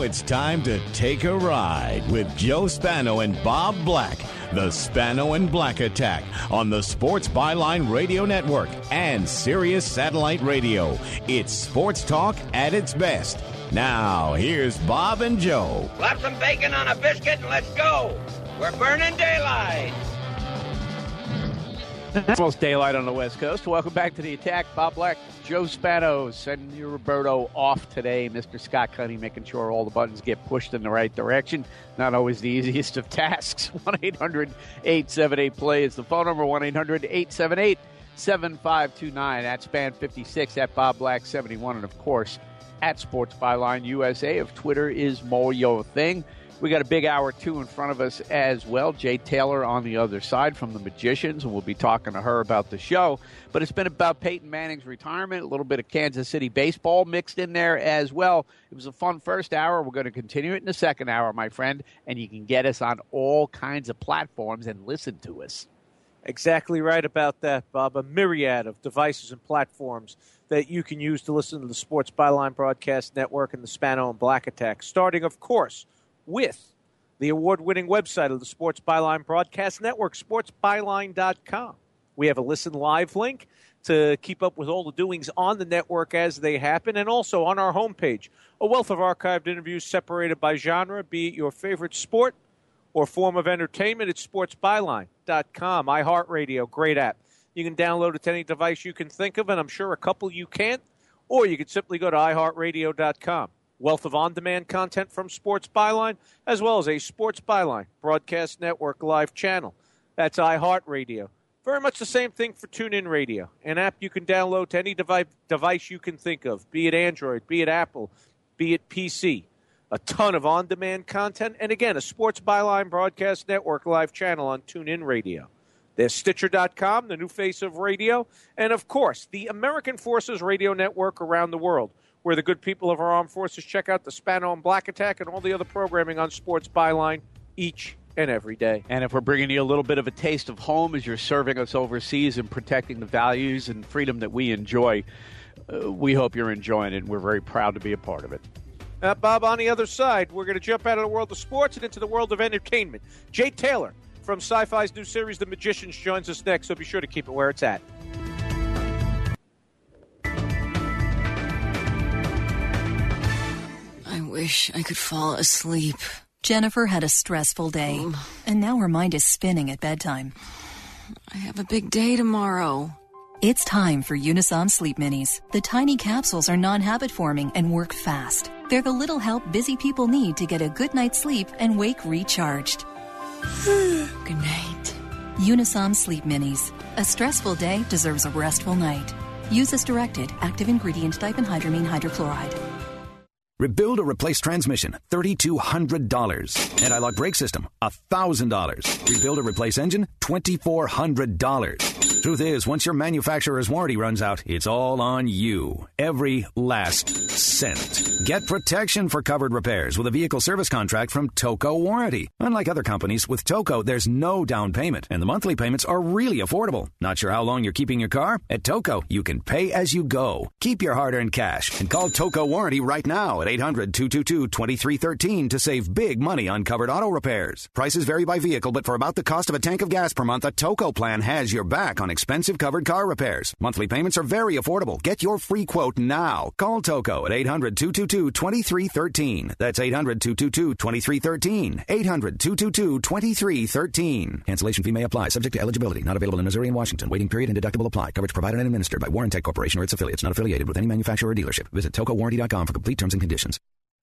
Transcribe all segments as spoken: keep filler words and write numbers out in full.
it's time to take a ride with Joe Spano and Bob Black. The Spano and Black Attack on the Sports Byline Radio Network and Sirius Satellite Radio. It's sports talk at its best. Now, here's Bob and Joe. Slap some bacon on a biscuit and let's go. We're burning daylight. Almost daylight on the West Coast. Welcome back to the Attack. Bob Black, Joe Spano, sending you Roberto off today. Mister Scott Cunny making sure all the buttons get pushed in the right direction. Not always the easiest of tasks. one eight hundred eight seven eight play is the phone number. one eight hundred eight seven eight seven five two nine. At Span fifty-six, at Bob Black seventy-one, and of course, at Sports Byline U S A if Twitter is more your thing. We got a big hour two in front of us as well. Jay Taylor on the other side from the Magicians, and we'll be talking to her about the show. But it's been about Peyton Manning's retirement, a little bit of Kansas City baseball mixed in there as well. It was a fun first hour. We're going to continue it in the second hour, my friend, and you can get us on all kinds of platforms and listen to us. Exactly right about that, Bob. A myriad of devices and platforms that you can use to listen to the Sports Byline Broadcast Network and the Spano and Black Attack, starting, of course, with the award-winning website of the Sports Byline Broadcast Network, sports byline dot com. We have a listen live link to keep up with all the doings on the network as they happen, and also on our homepage, a wealth of archived interviews separated by genre, be it your favorite sport or form of entertainment. It's sports byline dot com. iHeartRadio, great app. You can download it to any device you can think of, and I'm sure a couple you can't, or you can simply go to i heart radio dot com. Wealth of on-demand content from Sports Byline, as well as a Sports Byline Broadcast Network live channel. That's iHeartRadio. Very much the same thing for TuneIn Radio, an app you can download to any device, device you can think of, be it Android, be it Apple, be it P C. A ton of on-demand content, and again, a Sports Byline Broadcast Network live channel on TuneIn Radio. There's Stitcher dot com, the new face of radio, and of course, the American Forces Radio Network around the world, where the good people of our armed forces check out the Spano and Black Attack and all the other programming on Sports Byline each and every day. And if we're bringing you a little bit of a taste of home as you're serving us overseas and protecting the values and freedom that we enjoy, uh, we hope you're enjoying it, and we're very proud to be a part of it. Uh, Bob, on the other side, we're going to jump out of the world of sports and into the world of entertainment. Jay Taylor from Sci-Fi's new series, The Magicians, joins us next, so be sure to keep it where it's at. I wish I could fall asleep. Jennifer had a stressful day, mm. and now her mind is spinning at bedtime. I have a big day tomorrow. It's time for Unisom Sleep Minis. The tiny capsules are non-habit forming and work fast. They're the little help busy people need to get a good night's sleep and wake recharged. Good night. Unisom Sleep Minis. A stressful day deserves a restful night. Use as directed. Active ingredient diphenhydramine hydrochloride. Rebuild or replace transmission, three thousand two hundred dollars. Anti-lock brake system, one thousand dollars. Rebuild or replace engine, two thousand four hundred dollars. Truth is, once your manufacturer's warranty runs out, it's all on you. Every last cent. Get protection for covered repairs with a vehicle service contract from Toco Warranty. Unlike other companies, with Toco, there's no down payment, and the monthly payments are really affordable. Not sure how long you're keeping your car? At Toco, you can pay as you go. Keep your hard-earned cash and call Toco Warranty right now at eight hundred two two two two three one three to save big money on covered auto repairs. Prices vary by vehicle, but for about the cost of a tank of gas per month, a Toco plan has your back on expensive covered car repairs. Monthly payments are very affordable. Get your free quote now. Call Toco at eight hundred two two two two three one three. That's eight hundred two two two two three one three. eight hundred two two two two three one three. Cancellation fee may apply. Subject to eligibility. Not available in Missouri and Washington. Waiting period and deductible apply. Coverage provided and administered by Warrantech Corporation or its affiliates. Not affiliated with any manufacturer or dealership. Visit toco warranty dot com for complete terms and conditions.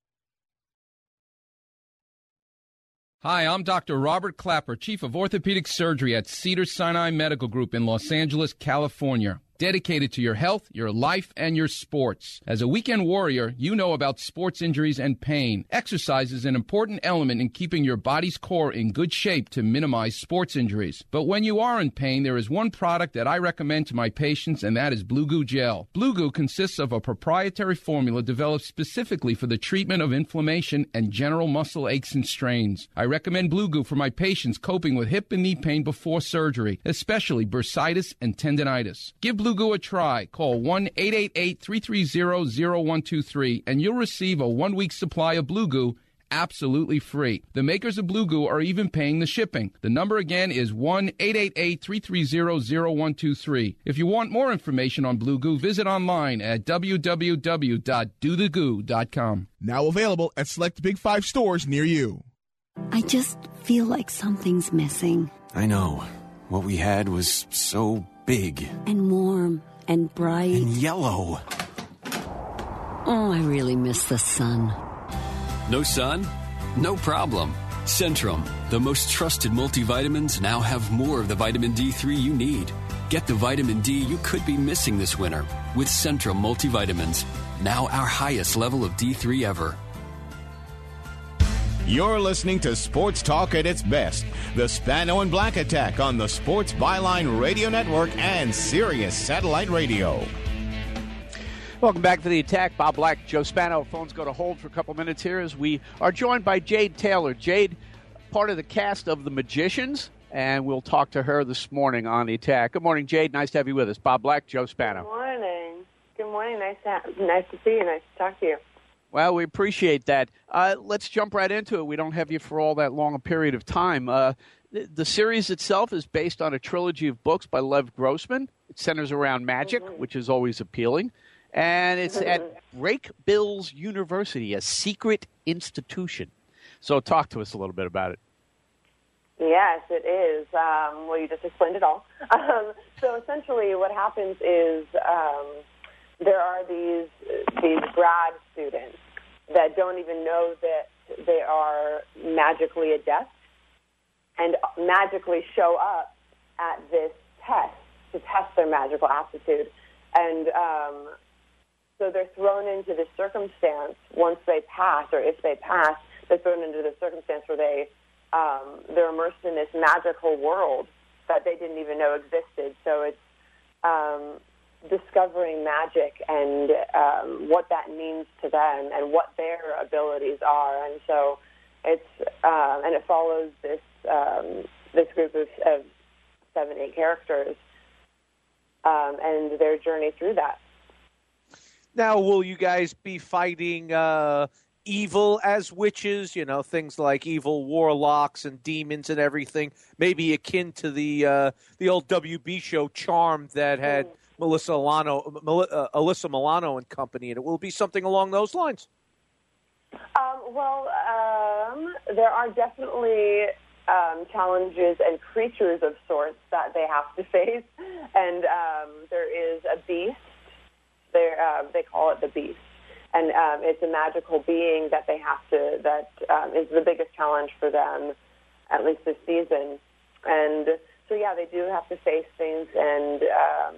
Hi, I'm Doctor Robert Clapper, Chief of Orthopedic Surgery at Cedars-Sinai Medical Group in Los Angeles, California. Dedicated to your health, your life, and your sports. As a weekend warrior, you know about sports injuries and pain. Exercise is an important element in keeping your body's core in good shape to minimize sports injuries. But when you are in pain, there is one product that I recommend to my patients, and that is Blue Goo Gel. Blue Goo consists of a proprietary formula developed specifically for the treatment of inflammation and general muscle aches and strains. I recommend Blue Goo for my patients coping with hip and knee pain before surgery, especially bursitis and tendinitis. Give Blue Blue Goo a try. Call one eight eight eight, three three zero, zero one two three and you'll receive a one-week supply of Blue Goo absolutely free. The makers of Blue Goo are even paying the shipping. The number again is one eight eight eight, three three zero, zero one two three. If you want more information on Blue Goo, visit online at w w w dot do the goo dot com. Now available at select Big Five stores near you. I just feel like something's missing. I know. What we had was so big. And warm and bright. And yellow. Oh, I really miss the sun. No sun? No problem. Centrum, the most trusted multivitamins, now have more of the vitamin D three you need. Get the vitamin D you could be missing this winter with Centrum multivitamins. Now our highest level of D three ever. You're listening to Sports Talk at its best. The Spano and Black Attack on the Sports Byline Radio Network and Sirius Satellite Radio. Welcome back to the Attack. Bob Black, Joe Spano. Phones go to hold for a couple minutes here as we are joined by Jade Taylor. Jade, part of the cast of The Magicians, and we'll talk to her this morning on the Attack. Good morning, Jade. Nice to have you with us. Bob Black, Joe Spano. Good morning. Good morning. Nice to, have, nice to see you. Nice to talk to you. Well, we appreciate that. Uh, let's jump right into it. We don't have you for all that long a period of time. Uh, the, the series itself is based on a trilogy of books by Lev Grossman. It centers around magic, mm-hmm. which is always appealing. And it's at Rake Bills University, a secret institution. So talk to us a little bit about it. Yes, it is. Um, well, you just explained it all. Um, so essentially what happens is um, there are these these grad students that don't even know that they are magically adept and magically show up at this test to test their magical aptitude. And um, so they're thrown into this circumstance once they pass, or if they pass, they're thrown into the circumstance where they, um, they're immersed in this magical world that they didn't even know existed. So it's um, discovering magic and um, what that means to them and what their abilities are. And so it's, um, and it follows this, um, this group of, of seven, eight characters um, and their journey through that. Now, will you guys be fighting uh, evil as witches? You know, things like evil warlocks and demons and everything, maybe akin to the uh, the old W B show Charmed that had mm. Melissa Milano, Mel- uh, Alyssa Milano and company, and it will be something along those lines. Um, well, um, there are definitely um, challenges and creatures of sorts that they have to face, and um, there is a beast. Uh, they call it the Beast, and um, it's a magical being that they have to, that um, is the biggest challenge for them, at least this season. And so, yeah, they do have to face things and um,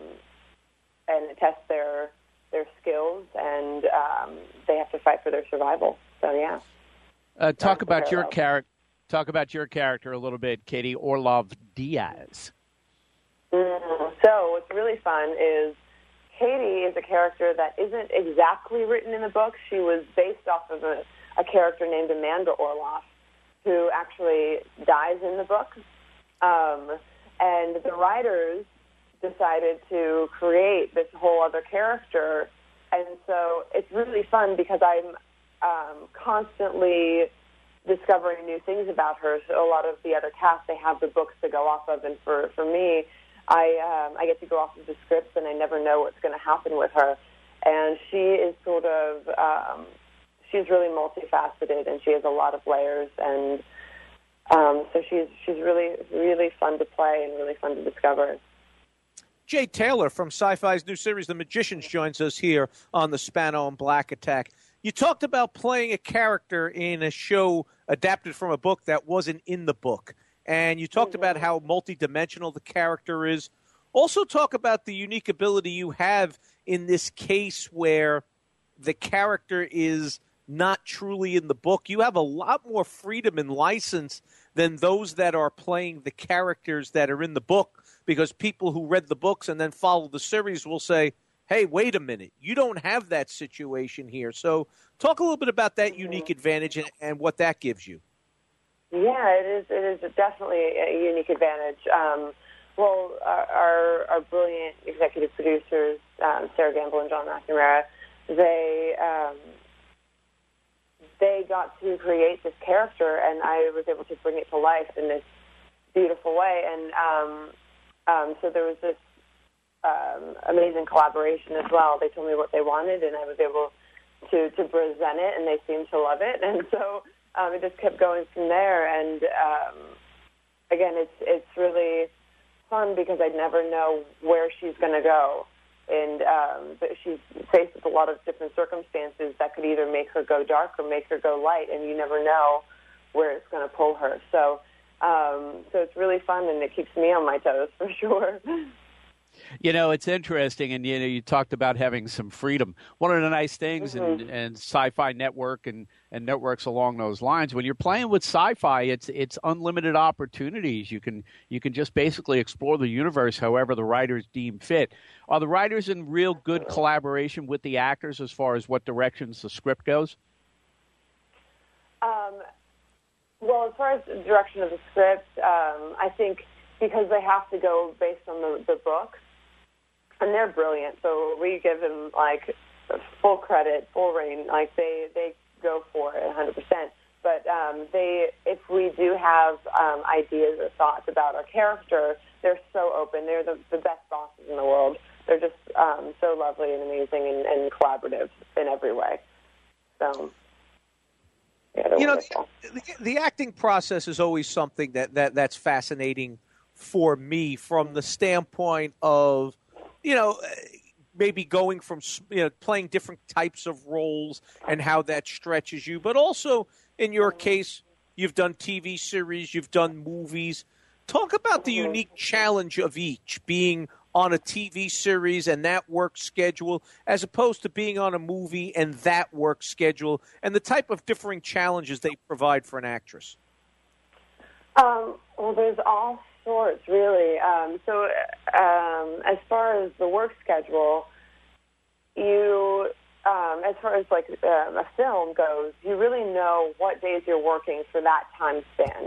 and test their their skills, and um, they have to fight for their survival. So, yeah. Uh, talk about your character. Talk about your character a little bit, Katie Orlov Diaz. Mm-hmm. So, what's really fun is Katie is a character that isn't exactly written in the book. She was based off of a, a character named Amanda Orloff, who actually dies in the book. Um, and the writers decided to create this whole other character. And so it's really fun because I'm um, constantly discovering new things about her. So a lot of the other cast, they have the books to go off of. And for, for me, I um, I get to go off of the scripts, and I never know what's going to happen with her. And she is sort of, um, she's really multifaceted, and she has a lot of layers. And um, so she's she's really, really fun to play and really fun to discover. Jade Taylor from Sci-Fi's new series, The Magicians, joins us here on the Spano and Black Attack. You talked about playing a character in a show adapted from a book that wasn't in the book. And you talked about how multidimensional the character is. Also talk about the unique ability you have in this case where the character is not truly in the book. You have a lot more freedom and license than those that are playing the characters that are in the book, because people who read the books and then follow the series will say, hey, wait a minute, you don't have that situation here. So talk a little bit about that unique advantage and, and what that gives you. Yeah, it is. It is definitely a unique advantage. Um, well, our, our, our brilliant executive producers, um, Sarah Gamble and John McNamara, they um, they got to create this character, and I was able to bring it to life in this beautiful way. And um, um, so there was this um, amazing collaboration as well. They told me what they wanted, and I was able to, to present it, and they seemed to love it. And so um, it just kept going from there. And um, again, it's it's really fun because I never know where she's going to go. And um, but she's faced with a lot of different circumstances that could either make her go dark or make her go light, and you never know where it's going to pull her. So, um, so it's really fun, and it keeps me on my toes for sure. You know, it's interesting, and you know, you talked about having some freedom. One of the nice things Mm-hmm. in, in Sci-Fi Network and, and networks along those lines, when you're playing with sci-fi, it's it's unlimited opportunities. You can you can just basically explore the universe however the writers deem fit. Are the writers in real good collaboration with the actors as far as what directions the script goes? Um, well, as far as the direction of the script, um, I think because they have to go based on the, the book, and they're brilliant. So we give them like full credit, full reign. Like they, they go for it one hundred percent. But um, they, if we do have um, ideas or thoughts about our character, they're so open. They're the, the best bosses in the world. They're just um, so lovely and amazing and, and collaborative in every way. So, yeah, they're you know, wonderful. the, the acting process is always something that, that that's fascinating for me from the standpoint of, you know, maybe going from, you know, playing different types of roles and how that stretches you. But also, in your case, you've done T V series, you've done movies. Talk about the unique challenge of each, being on a T V series and that work schedule, as opposed to being on a movie and that work schedule, and the type of differing challenges they provide for an actress. Um, well, there's all sorts, really. Um, so um, as far as the work schedule, you, um, as far as like um, a film goes, you really know what days you're working for that time span.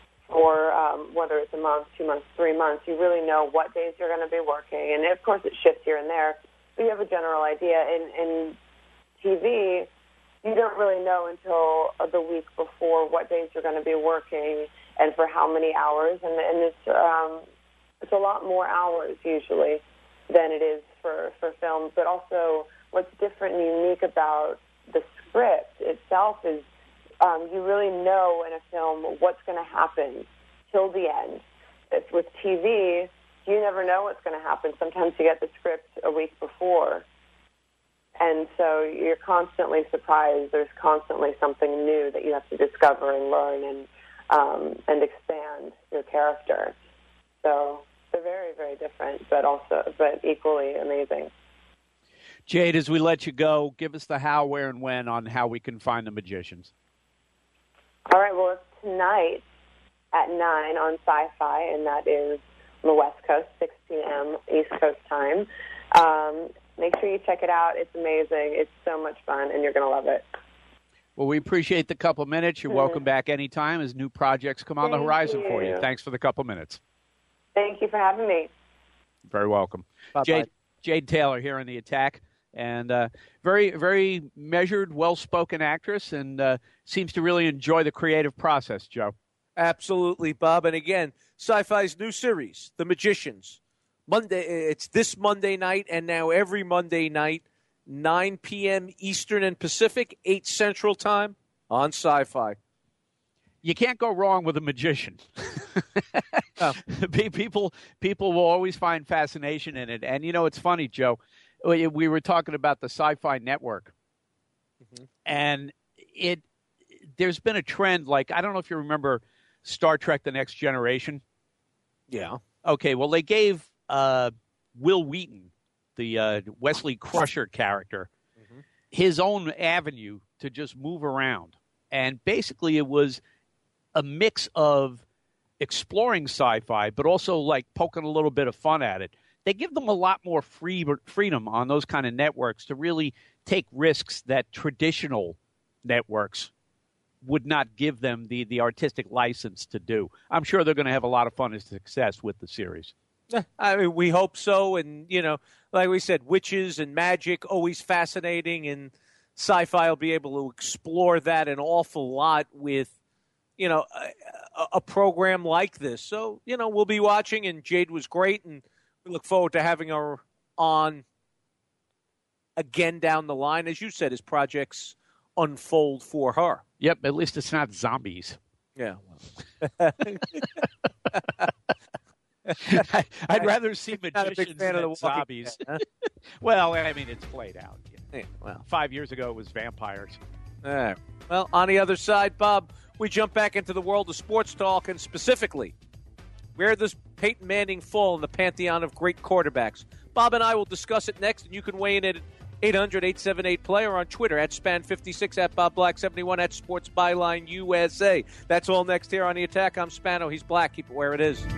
Or um, whether it's a month, two months, three months, you really know what days you're going to be working. And, of course, it shifts here and there, but you have a general idea. In, in T V, you don't really know until the week before what days you're going to be working and for how many hours. And, and it's um, it's a lot more hours, usually, than it is for, for films. But also what's different and unique about the script itself is Um, you really know in a film what's going to happen till the end. It's with T V, you never know what's going to happen. Sometimes you get the script a week before. And so you're constantly surprised. There's constantly something new that you have to discover and learn and um, and expand your character. So they're very, very different, but also but equally amazing. Jade, as we let you go, give us the how, where, and when on how we can find the Magicians. All right, well, it's tonight at nine on Sci-Fi, and that is on the West Coast, six p.m. East Coast time. Um, make sure you check it out. It's amazing. It's so much fun, and you're going to love it. Well, we appreciate the couple minutes. You're mm-hmm. welcome back anytime as new projects come on Thank the horizon you. for you. Thanks for the couple minutes. Thank you for having me. Very welcome. Bye-bye. Jade, Jade Taylor here on The Attack. And uh, very, very measured, well-spoken actress, and uh, seems to really enjoy the creative process, Joe. Absolutely, Bob. And again, Sci-Fi's new series, The Magicians. Monday, it's this Monday night, and now every Monday night, nine p.m. Eastern and Pacific, eight Central Time on Sci-Fi. You can't go wrong with a magician. oh. People, people will always find fascination in it. And, you know, it's funny, Joe. We were talking about the Sci-Fi Network, mm-hmm. and it. There's been a trend, like, I don't know if you remember Star Trek The Next Generation. Yeah. Okay, well, they gave uh, Will Wheaton, the uh, Wesley Crusher character, mm-hmm. his own avenue to just move around. And basically it was a mix of exploring sci-fi, but also, like, poking a little bit of fun at it. They give them a lot more free freedom on those kind of networks to really take risks that traditional networks would not give them the, the artistic license to do. I'm sure they're going to have a lot of fun and success with the series. I mean, we hope so. And, you know, like we said, witches and magic, always fascinating. And Sci-Fi will be able to explore that an awful lot with, you know, a, a program like this. So, you know, we'll be watching. And Jade was great. And we look forward to having her on again down the line, as you said, as projects unfold for her. Yep, at least it's not zombies. Yeah. I, I'd rather see magicians not a big fan than of the zombies. Dead, huh? Well, I mean, it's played out. You know. Yeah, well, Five years ago, it was vampires. All right. Well, on the other side, Bob, we jump back into the world of sports talk, and specifically, where does Peyton Manning fall in the pantheon of great quarterbacks? Bob and I will discuss it next, and you can weigh in at eight hundred, eight seven eight, play or on Twitter at span fifty-six, at Bob Black seventy-one, at Sports Byline U S A. That's all next here on The Attack. I'm Spano. He's Black. Keep it where it is.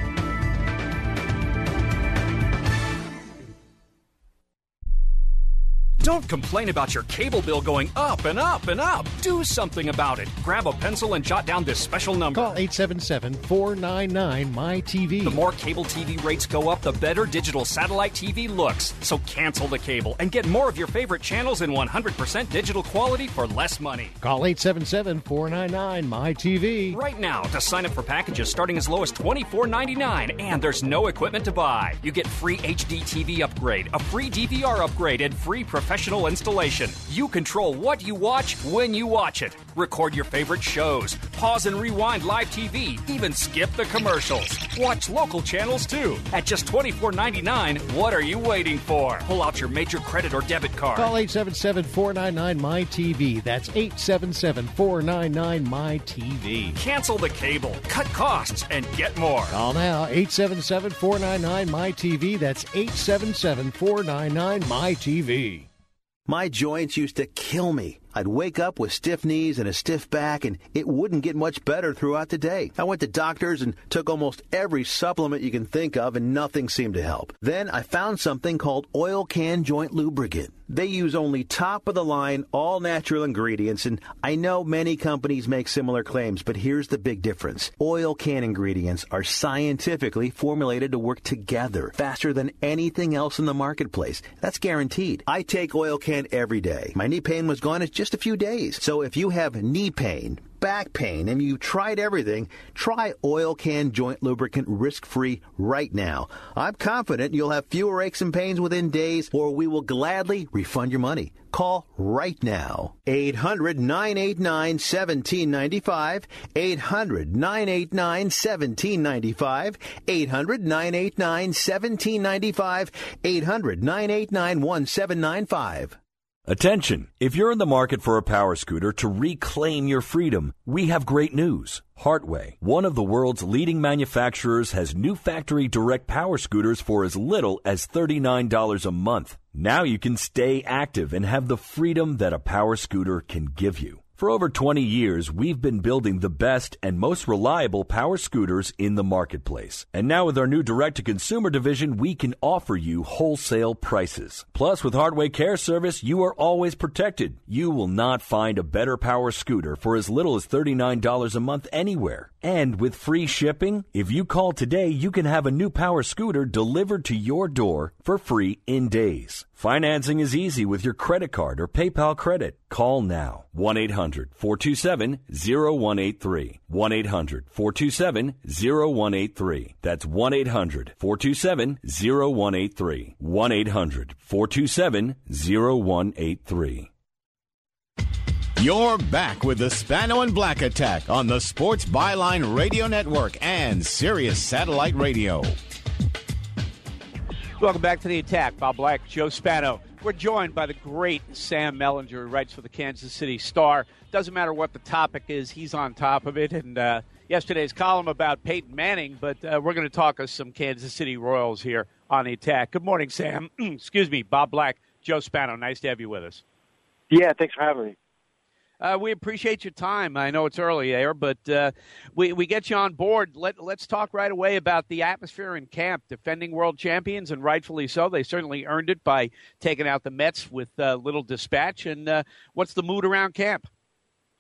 Don't complain about your cable bill going up and up and up. Do something about it. Grab a pencil and jot down this special number. Call eight seven seven, four nine nine, M Y T V. The more cable T V rates go up, the better digital satellite T V looks. So cancel the cable and get more of your favorite channels in one hundred percent digital quality for less money. Call eight seven seven, four nine nine, M Y T V. Right now to sign up for packages starting as low as twenty-four ninety-nine, and there's no equipment to buy. You get free H D T V upgrade, a free D V R upgrade, and free professional installation. You control what you watch when you watch it. Record your favorite shows. Pause and rewind live T V. Even skip the commercials. Watch local channels too. At just twenty-four ninety-nine, what are you waiting for? Pull out your major credit or debit card. Call eight seven seven, four nine nine, M Y T V. That's eight seven seven, four nine nine, M Y T V. Cancel the cable. Cut costs and get more. Call now, eight seven seven, four nine nine, M Y T V. That's eight seven seven, four nine nine, M Y T V. My joints used to kill me. I'd wake up with stiff knees and a stiff back, and it wouldn't get much better throughout the day. I went to doctors and took almost every supplement you can think of, and nothing seemed to help. Then I found something called Oil Can Joint Lubricant. They use only top-of-the-line, all-natural ingredients, and I know many companies make similar claims, but here's the big difference. Oil Can ingredients are scientifically formulated to work together faster than anything else in the marketplace. That's guaranteed. I take Oil Can every day. My knee pain was gone in just a few days. So if you have knee pain, back pain, and you tried everything, try Oil Can Joint Lubricant risk-free right now. I'm confident you'll have fewer aches and pains within days, or we will gladly refund your money. Call right now. eight hundred, nine eight nine, one seven nine five. eight hundred, nine eight nine, one seven nine five. eight hundred, nine eight nine, one seven nine five. eight hundred, nine eight nine, one seven nine five. Attention! If you're in the market for a power scooter to reclaim your freedom, we have great news. Hartway, one of the world's leading manufacturers, has new factory direct power scooters for as little as thirty-nine dollars a month. Now you can stay active and have the freedom that a power scooter can give you. For over twenty years, we've been building the best and most reliable power scooters in the marketplace. And now with our new direct-to-consumer division, we can offer you wholesale prices. Plus, with Hardway Care Service, you are always protected. You will not find a better power scooter for as little as thirty-nine dollars a month anywhere. And with free shipping, if you call today, you can have a new power scooter delivered to your door for free in days. Financing is easy with your credit card or PayPal credit. Call now. one eight hundred, four two seven, zero one eight three. one eight hundred, four two seven, zero one eight three. That's one eight hundred, four two seven, zero one eight three. one eight hundred, four two seven, zero one eight three. You're back with the Spano and Black Attack on the Sports Byline Radio Network and Sirius Satellite Radio. Welcome back to The Attack. Bob Black, Joe Spano. We're joined by the great Sam Mellinger, who writes for the Kansas City Star. Doesn't matter what the topic is, he's on top of it. And uh, yesterday's column about Peyton Manning, but uh, we're going to talk of some Kansas City Royals here on The Attack. Good morning, Sam. Excuse me, Bob Black, Joe Spano. Nice to have you with us. Yeah, thanks for having me. Uh, we appreciate your time. I know it's early there, but uh, we, we get you on board. Let, let's talk right away about the atmosphere in camp. Defending world champions, and rightfully so. They certainly earned it by taking out the Mets with uh, little dispatch. And uh, what's the mood around camp?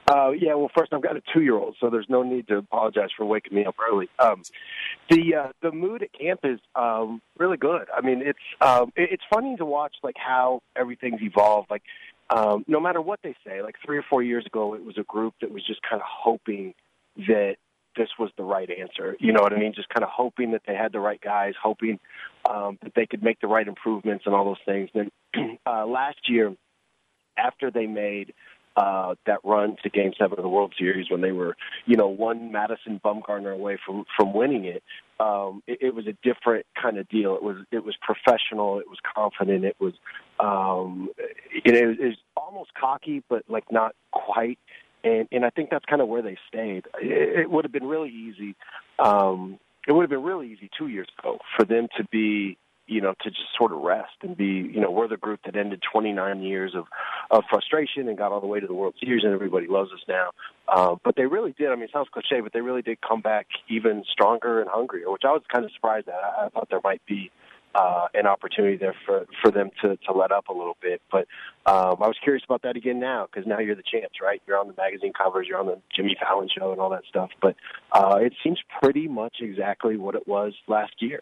Uh, yeah, well, first, I've got a two-year-old, so there's no need to apologize for waking me up early. Um, the uh, the mood at camp is um, really good. I mean, it's um, it, it's funny to watch like how everything's evolved. Like, um, no matter what they say, like three or four years ago, it was a group that was just kind of hoping that this was the right answer. You know what I mean? Just kind of hoping that they had the right guys, hoping um, that they could make the right improvements and all those things. And then uh, last year, after they made uh, that run to Game Seven of the World Series, when they were, you know, one Madison Bumgarner away from from winning it, um, it, it was a different kind of deal. It was it was professional. It was confident. It was um, it, it was almost cocky, but like not quite. And, and I think that's kind of where they stayed. It, it would have been really easy. Um, it would have been really easy two years ago for them to be, you know, to just sort of rest and be, you know, we're the group that ended twenty-nine years of, of frustration and got all the way to the World Series, and everybody loves us now. Uh, but they really did. I mean, it sounds cliche, but they really did come back even stronger and hungrier, which I was kind of surprised at. I, I thought there might be Uh, an opportunity there for, for them to, to let up a little bit. But um, I was curious about that again now, because now you're the champs, right? You're on the magazine covers, you're on the Jimmy Fallon show and all that stuff. But uh, it seems pretty much exactly what it was last year.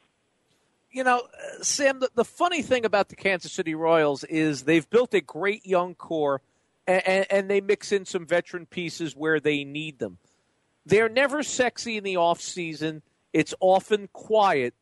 You know, uh, Sam, the, the funny thing about the Kansas City Royals is they've built a great young core, and, and, and they mix in some veteran pieces where they need them. They're never sexy in the offseason. It's often quiet.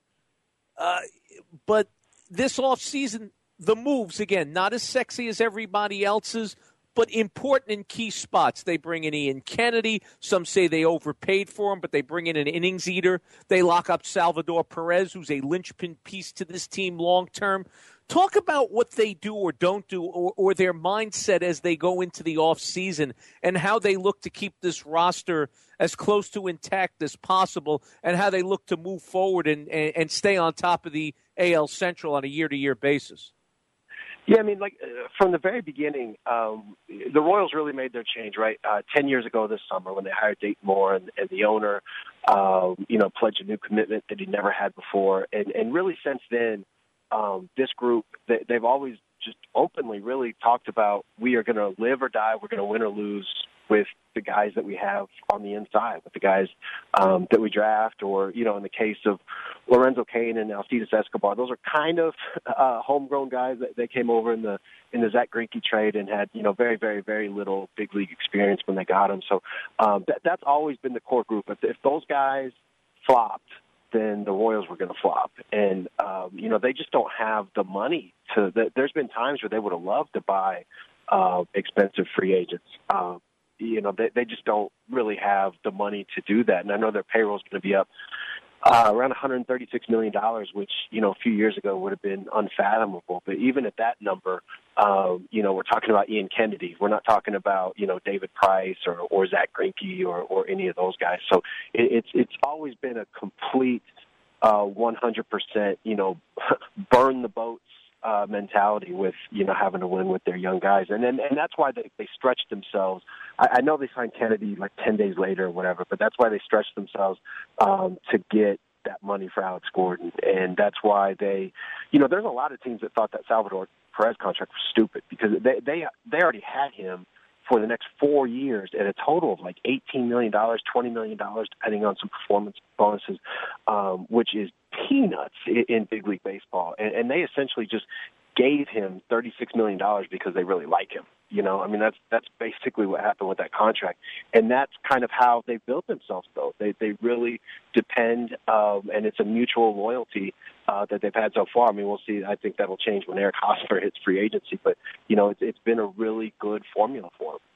Uh, but this offseason, the moves, again, not as sexy as everybody else's, but important in key spots. They bring in Ian Kennedy. Some say they overpaid for him, but they bring in an innings eater. They lock up Salvador Perez, who's a linchpin piece to this team long-term. Talk about what they do or don't do, or, or their mindset as they go into the offseason, and how they look to keep this roster as close to intact as possible, and how they look to move forward and, and, and stay on top of the A L Central on a year-to-year basis. Yeah, I mean, like, uh, from the very beginning, um, the Royals really made their change, right? Uh, ten years ago this summer when they hired Dayton Moore, and, and the owner, um, you know, pledged a new commitment that he never had before. And, and really since then, um, this group, they, they've always just openly really talked about, we are going to live or die, we're going to win or lose with the guys that we have on the inside, with the guys um, that we draft, or, you know, in the case of Lorenzo Cain and Alcides Escobar, those are kind of uh, homegrown guys that they came over in the in the Zach Greinke trade and had, you know, very, very, very little big league experience when they got them. So um, that, that's always been the core group. If, if those guys flopped, then the Royals were going to flop. And, um, you know, they just don't have the money to – there's been times where they would have loved to buy uh, expensive free agents. Um, you know, they, they just don't really have the money to do that. And I know their payroll is going to be up uh, around one hundred thirty-six million dollars, which, you know, a few years ago would have been unfathomable. But even at that number, um, you know, we're talking about Ian Kennedy. We're not talking about, you know, David Price or, or Zach Greinke or, or any of those guys. So it, it's it's always been a complete uh, one hundred percent, you know, burn the boats uh, mentality with, you know, having to win with their young guys. And then, and that's why they, they stretched themselves. I, I know they signed Kennedy like ten days later or whatever, but that's why they stretched themselves um, to get that money for Alex Gordon. And that's why they, you know, there's a lot of teams that thought that Salvador Perez contract was stupid because they, they, they already had him for the next four years at a total of like eighteen million dollars, twenty million dollars, depending on some performance bonuses, um, which is peanuts in, in big league baseball. And, and they essentially just gave him thirty-six million dollars because they really like him. You know, I mean, that's that's basically what happened with that contract. And that's kind of how they built themselves, though. They they really depend, um, and it's a mutual loyalty uh, that they've had so far. I mean, we'll see. I think that'll change when Eric Hosmer hits free agency. But, you know, it's, it's been a really good formula for him.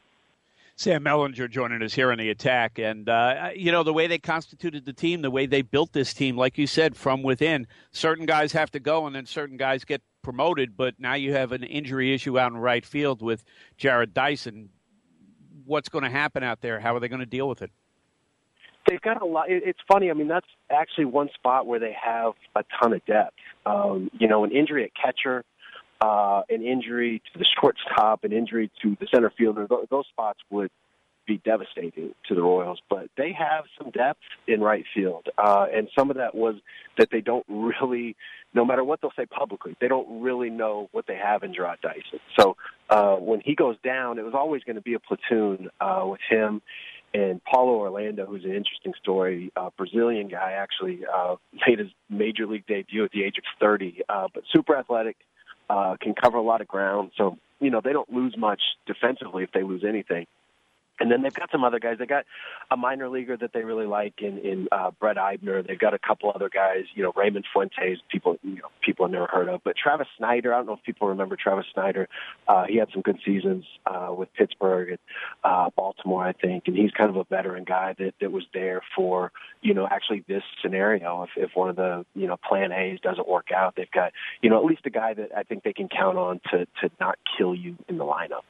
Sam Mellinger joining us here on The Attack. And, uh, you know, the way they constituted the team, the way they built this team, like you said, from within, certain guys have to go and then certain guys get promoted. But now you have an injury issue out in right field with Jared Dyson. What's going to happen out there? How are they going to deal with it? They've got a lot. It's funny. I mean, that's actually one spot where they have a ton of depth. Um, you know, an injury at catcher, Uh, an injury to the shortstop, an injury to the center fielder, th- those spots would be devastating to the Royals. But they have some depth in right field. Uh, and some of that was that they don't really, no matter what they'll say publicly, they don't really know what they have in Jarrod Dyson. So uh, when he goes down, it was always going to be a platoon uh, with him and Paulo Orlando, who's an interesting story, uh, Brazilian guy, actually uh, made his major league debut at the age of thirty, uh, but super athletic, uh, can cover a lot of ground. So, you know, they don't lose much defensively if they lose anything. And then they've got some other guys. They got a minor leaguer that they really like in, in uh, Brett Eibner. They've got a couple other guys, you know, Raymond Fuentes, people you know, people have never heard of. But Travis Snyder, I don't know if people remember Travis Snyder. Uh, he had some good seasons uh, with Pittsburgh and uh, Baltimore, I think. And he's kind of a veteran guy that, that was there for, you know, actually this scenario. If, if one of the, you know, plan A's doesn't work out, they've got, you know, at least a guy that I think they can count on to, to not kill you in the lineup.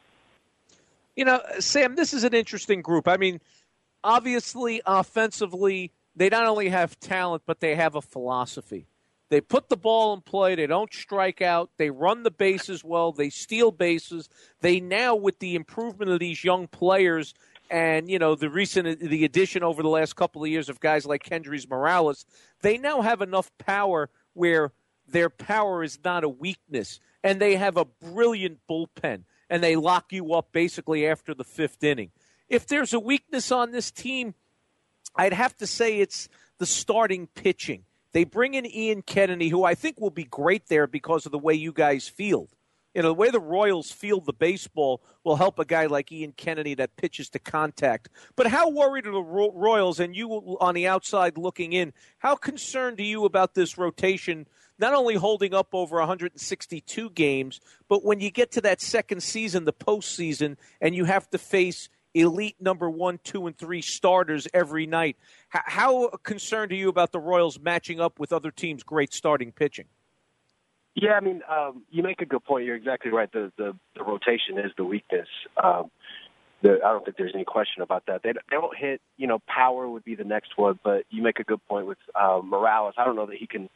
You know, Sam, this is an interesting group. I mean, obviously, offensively, they not only have talent, but they have a philosophy. They put the ball in play. They don't strike out. They run the bases well. They steal bases. They now, with the improvement of these young players and, you know, the recent the addition over the last couple of years of guys like Kendrys Morales, they now have enough power where their power is not a weakness. And they have a brilliant bullpen. And they lock you up basically after the fifth inning. If there's a weakness on this team, I'd have to say it's the starting pitching. They bring in Ian Kennedy, who I think will be great there because of the way you guys field. You know, the way the Royals field the baseball will help a guy like Ian Kennedy that pitches to contact. But how worried are the Royals, and you on the outside looking in, how concerned are you about this rotation not only holding up over one hundred sixty-two games, but when you get to that second season, the postseason, and you have to face elite number one, two, and three starters every night, how, how concerned are you about the Royals matching up with other teams' great starting pitching? Yeah, I mean, um, you make a good point. You're exactly right. The the, the rotation is the weakness. Um, the, I don't think there's any question about that. They, they don't hit, you know, power would be the next one, but you make a good point with uh, Morales. I don't know that he can,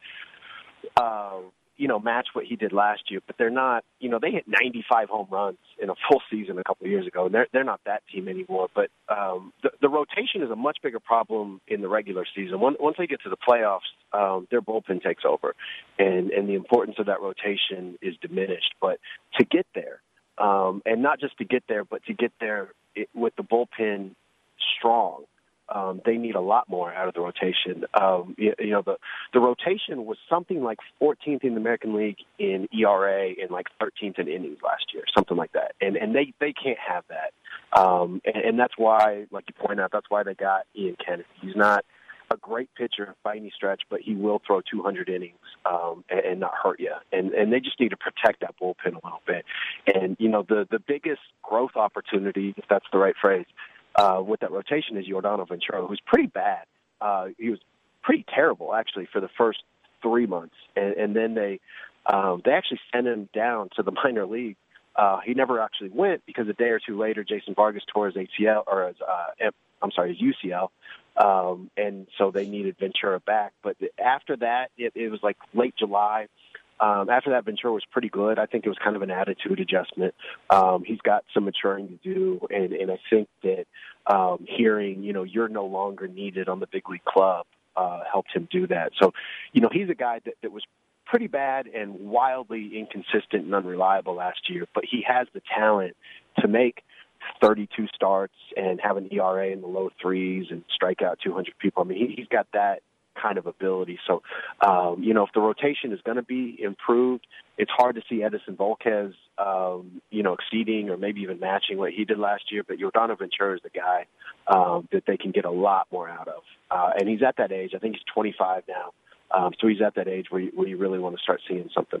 uh, you know, match what he did last year, but they're not, you know, they hit ninety-five home runs in a full season a couple of years ago, and they're, they're not that team anymore. But um, the, the rotation is a much bigger problem in the regular season. Once, once they get to the playoffs, um, their bullpen takes over, and, and the importance of that rotation is diminished. But to get there, um, and not just to get there, but to get there it, with the bullpen strong, Um, they need a lot more out of the rotation. Um, you, you know, the the rotation was something like fourteenth in the American League in E R A and like thirteenth in innings last year, something like that. And and they, they can't have that. Um, and, and that's why, like you point out, that's why they got Ian Kennedy. He's not a great pitcher by any stretch, but he will throw two hundred innings um, and, and not hurt you. And and they just need to protect that bullpen a little bit. And, you know, the, the biggest growth opportunity, if that's the right phrase, Uh, with that rotation is Yordano Ventura, who's pretty bad. Uh, he was pretty terrible, actually, for the first three months. And, and then they um, they actually sent him down to the minor league. Uh, he never actually went because a day or two later, Jason Vargas tore his A C L, or his, uh, I'm sorry, his U C L. Um, and so they needed Ventura back. But after that, it, it was like late July. Um, after that, Ventura was pretty good. I think it was kind of an attitude adjustment. Um, he's got some maturing to do, and, and I think that um, hearing, you know, you're no longer needed on the big league club uh, helped him do that. So, you know, he's a guy that, that was pretty bad and wildly inconsistent and unreliable last year, but he has the talent to make thirty-two starts and have an E R A in the low threes and strike out two hundred people. I mean, he, he's got that kind of ability. So, um, you know, if the rotation is going to be improved, it's hard to see Edison Volquez, um, you know, exceeding or maybe even matching what he did last year. But Yordano Ventura is the guy um, that they can get a lot more out of. Uh, and he's at that age. I think he's twenty-five now. Um, so he's at that age where you, where you really want to start seeing something.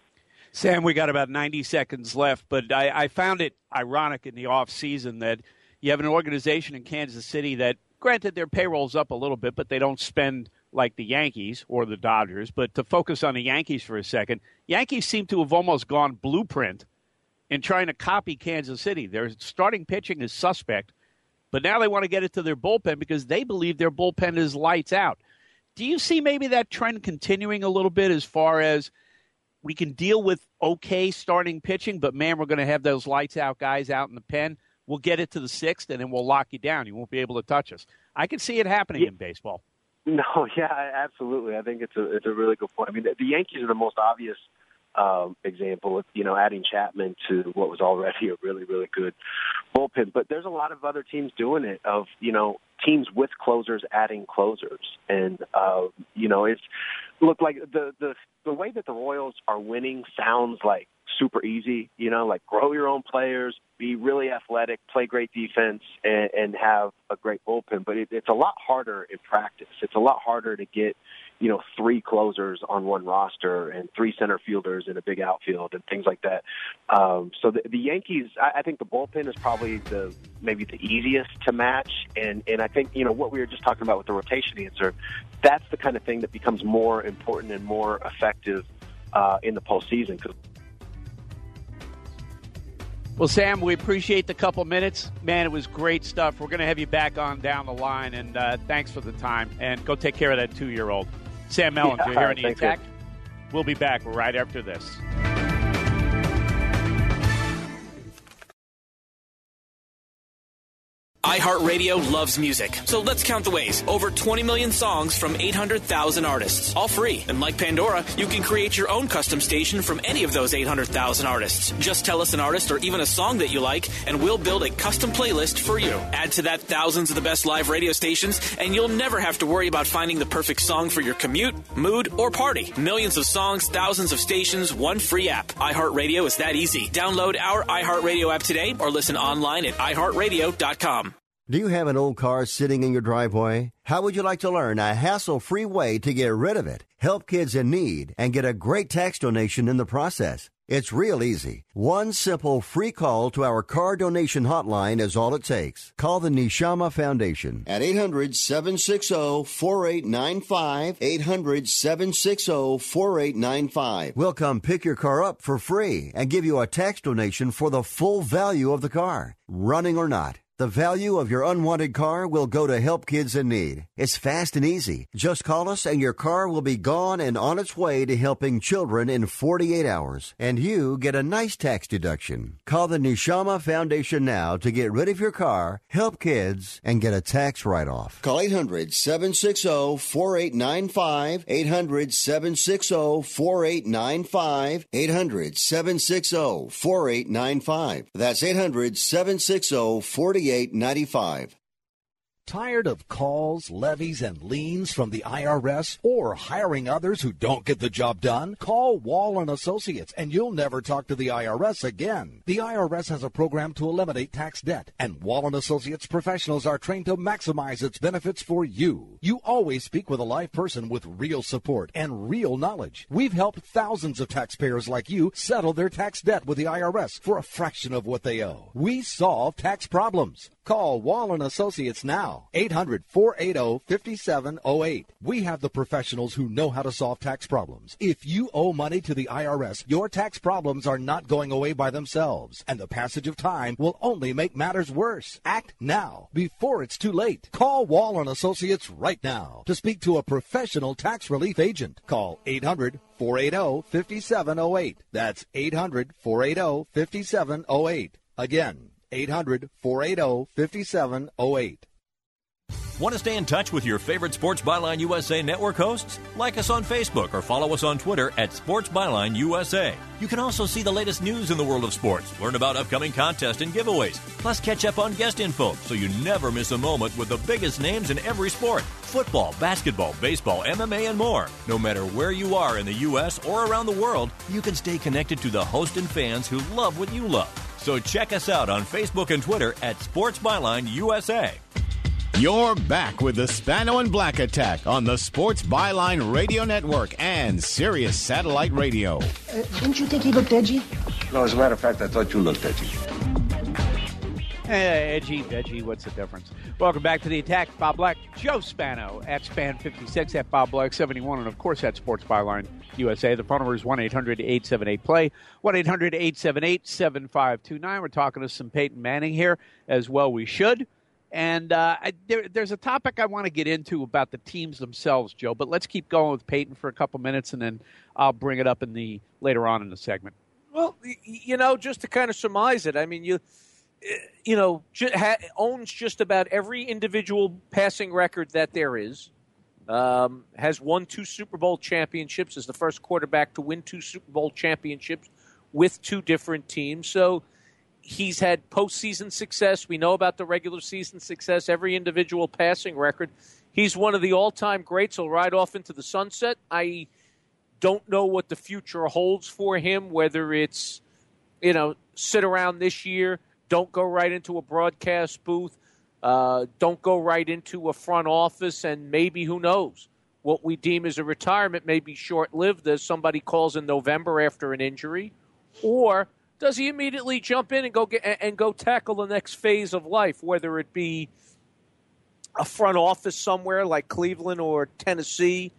Sam, we got about ninety seconds left, but I, I found it ironic in the off season that you have an organization in Kansas City that, granted, their payroll's up a little bit, but they don't spend like the Yankees or the Dodgers. But to focus on the Yankees for a second, Yankees seem to have almost gone blueprint in trying to copy Kansas City. Their starting pitching is suspect, but now they want to get it to their bullpen because they believe their bullpen is lights out. Do you see maybe that trend continuing a little bit as far as we can deal with okay starting pitching, but, man, we're going to have those lights out guys out in the pen? We'll get it to the sixth, and then we'll lock you down. You won't be able to touch us. I can see it happening yeah. in baseball. No, yeah, absolutely. I think it's a it's a really good point. I mean, the, the Yankees are the most obvious um, example of, you know, adding Chapman to what was already a really, really good bullpen. But there's a lot of other teams doing it, of, you know, teams with closers adding closers. And, uh, you know, it's, look, like the, the, the way that the Royals are winning sounds like super easy, you know, like grow your own players, be really athletic, play great defense, and, and have a great bullpen. But it, it's a lot harder in practice. It's a lot harder to get, you know, three closers on one roster and three center fielders in a big outfield and things like that. Um, so the, the Yankees, I, I think the bullpen is probably the maybe the easiest to match. And, and I think, you know, what we were just talking about with the rotation answer, that's the kind of thing that becomes more important and more effective uh, in the postseason. Well, Sam, we appreciate the couple minutes. Man, it was great stuff. We're going to have you back on down the line, and uh, thanks for the time. And go take care of that two-year-old. Sam Mellinger yeah, here on The Thanks, Attack. man. We'll be back right after this. iHeartRadio loves music, so let's count the ways. Over twenty million songs from eight hundred thousand artists, all free. And like Pandora, you can create your own custom station from any of those eight hundred thousand artists. Just tell us an artist or even a song that you like, and we'll build a custom playlist for you. Add to that thousands of the best live radio stations, and you'll never have to worry about finding the perfect song for your commute, mood, or party. Millions of songs, thousands of stations, one free app. iHeartRadio is that easy. Download our iHeartRadio app today or listen online at i heart radio dot com. Do you have an old car sitting in your driveway? How would you like to learn a hassle-free way to get rid of it, help kids in need, and get a great tax donation in the process? It's real easy. One simple free call to our car donation hotline is all it takes. Call the Neshama Foundation at eight hundred, seven six zero, four eight nine five, eight hundred, seven six zero, four eight nine five. We'll come pick your car up for free and give you a tax donation for the full value of the car, running or not. The value of your unwanted car will go to help kids in need. It's fast and easy. Just call us and your car will be gone and on its way to helping children in forty-eight hours. And you get a nice tax deduction. Call the Neshama Foundation now to get rid of your car, help kids, and get a tax write-off. Call eight hundred, seven six zero, four eight nine five, eight hundred, seven six zero, four eight nine five, eight hundred, seven six zero, four eight nine five. That's eight hundred, seven six zero, four eight nine five. Tired of calls, levies, and liens from the I R S or hiring others who don't get the job done? Call Wall and Associates and you'll never talk to the I R S again. The I R S has a program to eliminate tax debt, and Wall and Associates professionals are trained to maximize its benefits for you. You always speak with a live person with real support and real knowledge. We've helped thousands of taxpayers like you settle their tax debt with the I R S for a fraction of what they owe. We solve tax problems. Call Wall and Associates now, eight hundred, four eight zero, five seven zero eight. We have the professionals who know how to solve tax problems. If you owe money to the I R S, your tax problems are not going away by themselves, and the passage of time will only make matters worse. Act now, before it's too late. Call Wall and Associates right now to speak to a professional tax relief agent. Call eight hundred, four eight zero, five seven zero eight. That's eight hundred, four eight zero, five seven zero eight. Again, eight hundred, four eight zero, five seven zero eight. Want to stay in touch with your favorite Sports Byline U S A network hosts? Like us on Facebook or follow us on Twitter at Sports Byline U S A. You can also see the latest news in the world of sports, learn about upcoming contests and giveaways, plus catch up on guest info so you never miss a moment with the biggest names in every sport. Football, basketball, baseball, M M A, and more. No matter where you are in the U S or around the world, you can stay connected to the host and fans who love what you love. So check us out on Facebook and Twitter at Sports Byline U S A. You're back with the Spano and Black Attack on the Sports Byline Radio Network and Sirius Satellite Radio. Uh, didn't you think he looked edgy? No, as a matter of fact, I thought you looked edgy. Hey, edgy, veggie, what's the difference? Welcome back to The Attack. Bob Black, Joe Spano, at Span fifty-six, at Bob Black seventy-one, and of course at Sports Byline U S A. The phone number is one eight hundred, eight seven eight, play, one eight hundred, eight seven eight, seven five two nine. We're talking to some Peyton Manning here, as well we should. And uh, I, there, there's a topic I want to get into about the teams themselves, Joe, but let's keep going with Peyton for a couple minutes, and then I'll bring it up in the later on in the segment. Well, you know, just to kind of surmise it, I mean, you you know, owns just about every individual passing record that there is, Um, has won two Super Bowl championships, is the first quarterback to win two Super Bowl championships with two different teams. So he's had postseason success. We know about the regular season success, every individual passing record. He's one of the all-time greats. He'll ride off into the sunset. I don't know what the future holds for him, whether it's, you know, sit around this year, don't go right into a broadcast booth, uh, don't go right into a front office, and maybe, who knows, what we deem as a retirement may be short-lived as somebody calls in November after an injury, or does he immediately jump in and go get, and go tackle the next phase of life, whether it be a front office somewhere like Cleveland or Tennessee,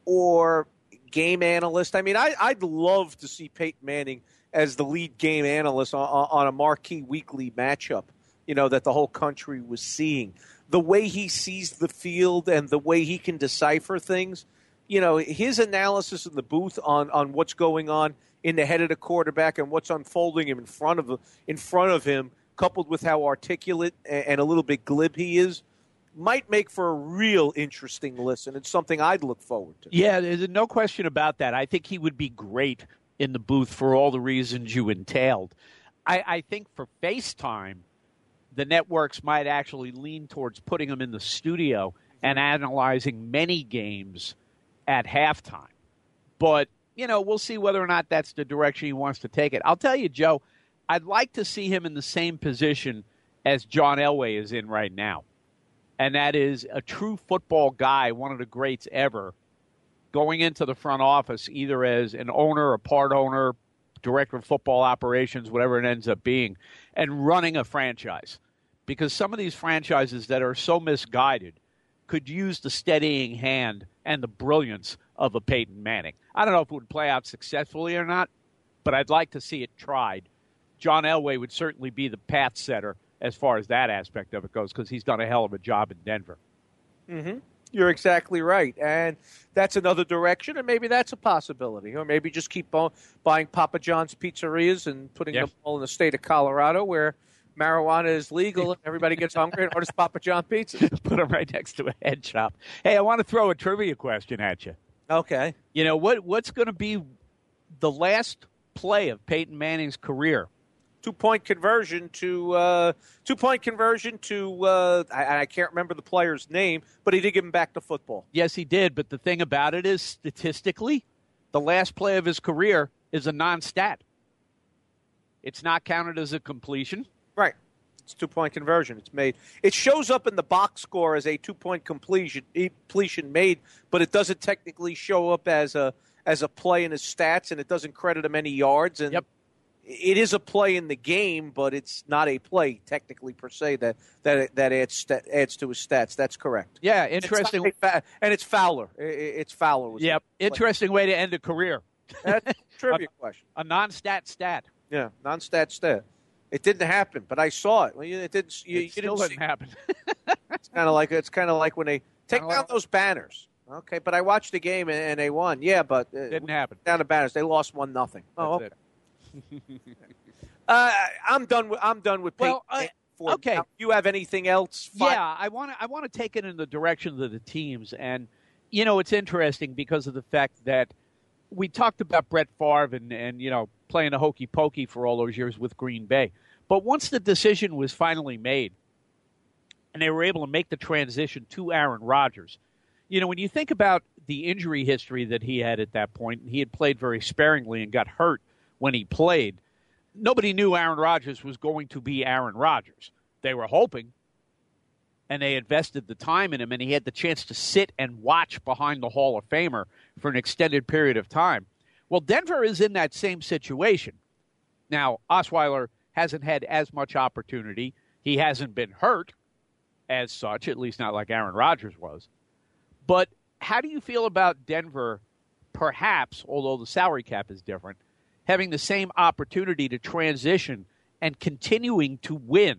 or game analyst. I mean, I, I'd love to see Peyton Manning as the lead game analyst on, on a marquee weekly matchup, you know, that the whole country was seeing. The way he sees the field and the way he can decipher things, you know, his analysis in the booth on, on what's going on in the head of the quarterback and what's unfolding him in front of in front of him, coupled with how articulate and, and a little bit glib he is, might make for a real interesting listen. It's something I'd look forward to. Yeah, there's no question about that. I think he would be great in the booth for all the reasons you entailed. I, I think for FaceTime, the networks might actually lean towards putting him in the studio and analyzing many games at halftime. But, you know, we'll see whether or not that's the direction he wants to take it. I'll tell you, Joe, I'd like to see him in the same position as John Elway is in right now. And that is a true football guy, one of the greats ever, going into the front office either as an owner, a part owner, director of football operations, whatever it ends up being, and running a franchise. Because some of these franchises that are so misguided could use the steadying hand and the brilliance of a Peyton Manning. I don't know if it would play out successfully or not, but I'd like to see it tried. John Elway would certainly be the path setter as far as that aspect of it goes, because he's done a hell of a job in Denver. Mm-hmm. You're exactly right. And that's another direction, and maybe that's a possibility. Or maybe just keep on buying Papa John's pizzerias and putting Yeah. them all in the state of Colorado where marijuana is legal and everybody gets hungry and orders Papa John pizza. Put them right next to a head shop. Hey, I want to throw a trivia question at you. Okay. You know, what what's going to be the last play of Peyton Manning's career? Two-point conversion to uh, two-point conversion to uh, I, I can't remember the player's name, but he did give him back to football. Yes, he did. But the thing about it is, statistically, the last play of his career is a non-stat. It's not counted as a completion. Right. It's two-point conversion. It's made. It shows up in the box score as a two-point completion completion made, but it doesn't technically show up as a as a play in his stats, and it doesn't credit him any yards. And yep. It is a play in the game, but it's not a play technically per se that that that adds adds to his stats. That's correct. Yeah, interesting. It's fa- and it's Fowler. It's Fowler. Yep, interesting way to end a career. That's a trivia a, question. A non-stat stat. Yeah, non-stat stat. It didn't happen, but I saw it. It didn't. You, it you still didn't didn't see. happen. It's kind of like it's kind of like when they take Kinda down like, those banners. Okay, but I watched the game and, and they won. Yeah, but uh, didn't happen. Down the banners, they lost one nothing. Oh, That's okay. uh, I'm done with I'm done with Peyton. Well, uh, for okay. Now, you have anything else? Fi- Yeah, I want to I want to take it in the direction of the teams, and you know it's interesting because of the fact that we talked about Brett Favre and, and you know playing the hokey pokey for all those years with Green Bay, but once the decision was finally made, and they were able to make the transition to Aaron Rodgers, you know when you think about the injury history that he had at that point, he had played very sparingly and got hurt when he played. Nobody knew Aaron Rodgers was going to be Aaron Rodgers. They were hoping, and they invested the time in him, and he had the chance to sit and watch behind the Hall of Famer for an extended period of time. Well, Denver is in that same situation. Now, Osweiler hasn't had as much opportunity. He hasn't been hurt as such, at least not like Aaron Rodgers was. But how do you feel about Denver, perhaps, although the salary cap is different, having the same opportunity to transition and continuing to win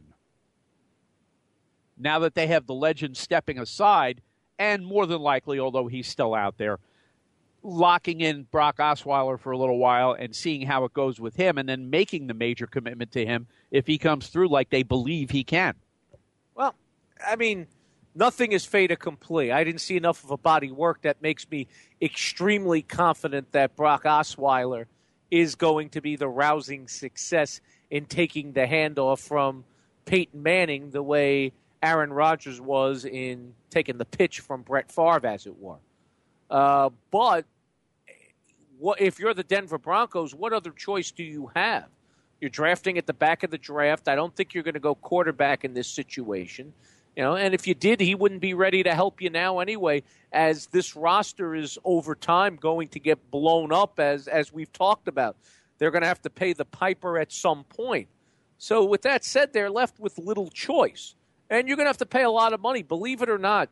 now that they have the legend stepping aside and more than likely, although he's still out there, locking in Brock Osweiler for a little while and seeing how it goes with him and then making the major commitment to him if he comes through like they believe he can? Well, I mean, nothing is fait accompli. I didn't see enough of a body work that makes me extremely confident that Brock Osweiler is going to be the rousing success in taking the handoff from Peyton Manning the way Aaron Rodgers was in taking the pitch from Brett Favre, as it were. Uh, but what, if you're the Denver Broncos, what other choice do you have? You're drafting at the back of the draft. I don't think you're going to go quarterback in this situation. You know, and if you did, he wouldn't be ready to help you now anyway, as this roster is over time going to get blown up, as as we've talked about. They're going to have to pay the piper at some point. So with that said, they're left with little choice. And you're going to have to pay a lot of money. Believe it or not,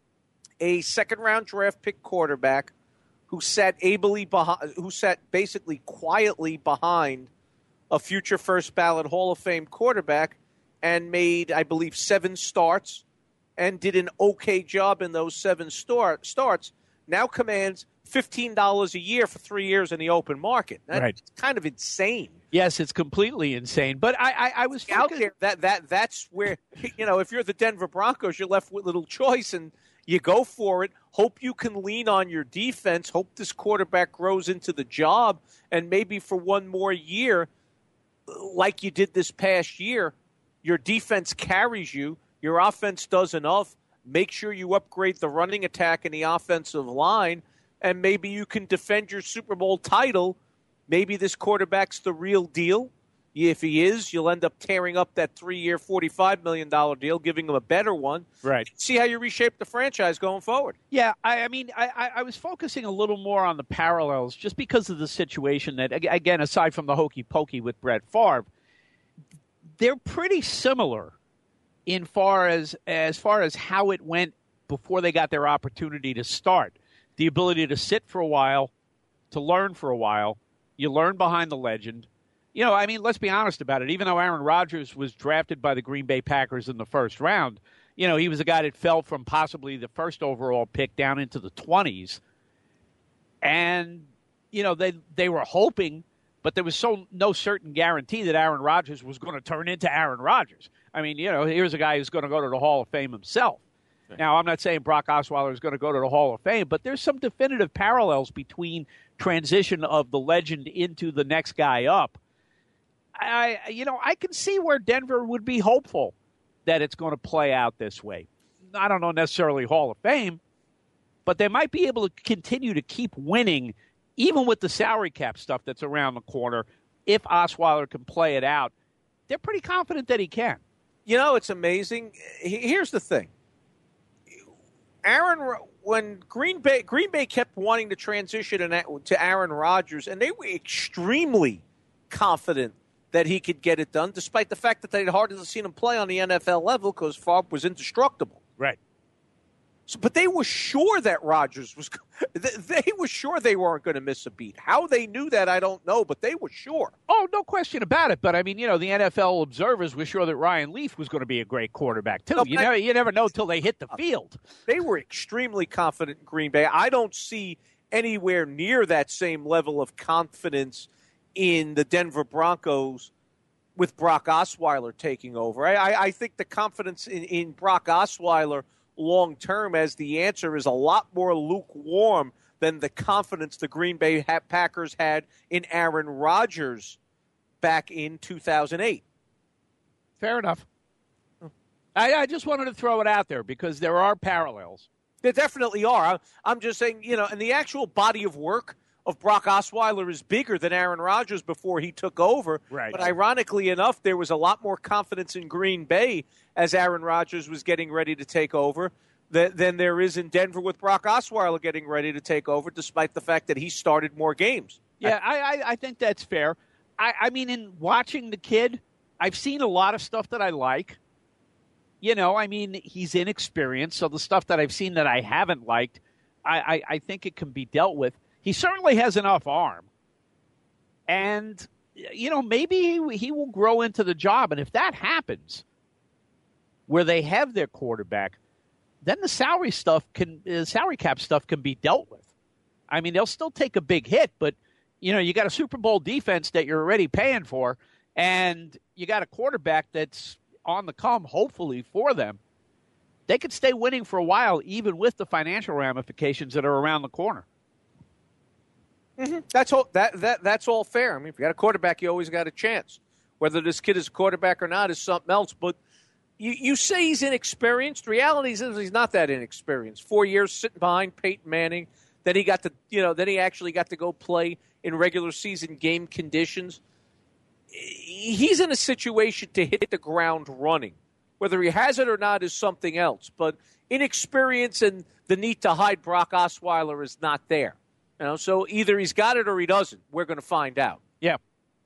a second-round draft pick quarterback who sat ably behind, who sat basically quietly behind a future first-ballot Hall of Fame quarterback and made, I believe, seven starts and did an okay job in those seven start, starts, now commands fifteen dollars a year for three years in the open market. That's right. kind of insane. Yes, it's completely insane. But I, I, I was out there. That that that's where, you know, if you're the Denver Broncos, you're left with little choice, and you go for it. Hope you can lean on your defense. Hope this quarterback grows into the job, and maybe for one more year, like you did this past year, your defense carries you. Your offense does enough. Make sure you upgrade the running attack and the offensive line, and maybe you can defend your Super Bowl title. Maybe this quarterback's the real deal. If he is, you'll end up tearing up that three-year, forty-five million dollars deal, giving him a better one. Right. See how you reshape the franchise going forward. Yeah, I, I mean, I, I was focusing a little more on the parallels just because of the situation that, again, aside from the hokey pokey with Brett Favre, they're pretty similar in far as as far as how it went before they got their opportunity to start. The ability to sit for a while, to learn for a while. You learn behind the legend. You know, I mean, let's be honest about it. Even though Aaron Rodgers was drafted by the Green Bay Packers in the first round, you know, he was a guy that fell from possibly the first overall pick down into the twenties. And, you know, they they were hoping, but there was so no certain guarantee that Aaron Rodgers was going to turn into Aaron Rodgers. I mean, you know, here's a guy who's going to go to the Hall of Fame himself. Right. Now, I'm not saying Brock Osweiler is going to go to the Hall of Fame, but there's some definitive parallels between transition of the legend into the next guy up. I, you know, I can see where Denver would be hopeful that it's going to play out this way. I don't know necessarily Hall of Fame, but they might be able to continue to keep winning, even with the salary cap stuff that's around the corner. If Osweiler can play it out, they're pretty confident that he can. You know, it's amazing. Here's the thing. Aaron, when Green Bay Green Bay kept wanting to transition to Aaron Rodgers, and they were extremely confident that he could get it done, despite the fact that they'd hardly seen him play on the N F L level because Favre was indestructible. Right. So, but they were sure that Rodgers was – they were sure they weren't going to miss a beat. How they knew that, I don't know, but they were sure. Oh, no question about it. But, I mean, you know, the N F L observers were sure that Ryan Leaf was going to be a great quarterback, too. No, you, never, you never know until they hit the field. They were extremely confident in Green Bay. I don't see anywhere near that same level of confidence in the Denver Broncos with Brock Osweiler taking over. I, I think the confidence in, in Brock Osweiler – long-term, as the answer is a lot more lukewarm than the confidence the Green Bay Packers had in Aaron Rodgers back in two thousand eight. Fair enough. I, I just wanted to throw it out there because there are parallels. There definitely are. I'm just saying, you know, and the actual body of work of Brock Osweiler is bigger than Aaron Rodgers before he took over. Right. But ironically enough, there was a lot more confidence in Green Bay as Aaron Rodgers was getting ready to take over than there is in Denver with Brock Osweiler getting ready to take over, despite the fact that he started more games. Yeah, I, I, I think that's fair. I, I mean, in watching the kid, I've seen a lot of stuff that I like. You know, I mean, he's inexperienced, so the stuff that I've seen that I haven't liked, I, I, I think it can be dealt with. He certainly has enough arm. And, you know, maybe he, he will grow into the job. And if that happens, where they have their quarterback, then the salary stuff can, the salary cap stuff can be dealt with. I mean, they'll still take a big hit, but, you know, you got a Super Bowl defense that you're already paying for, and you got a quarterback that's on the come, hopefully, for them. they could stay winning for a while, even with the financial ramifications that are around the corner. Mm-hmm. That's all. That that that's all fair. I mean, if you got a quarterback, you always got a chance. Whether this kid is a quarterback or not is something else. But you you say he's inexperienced. Reality is he's not that inexperienced. Four years sitting behind Peyton Manning. Then he got to you know. Then he actually got to go play in regular season game conditions. He's in a situation to hit the ground running. Whether he has it or not is something else. But inexperience and the need to hide Brock Osweiler is not there. You know, so either he's got it or he doesn't. We're going to find out. Yeah.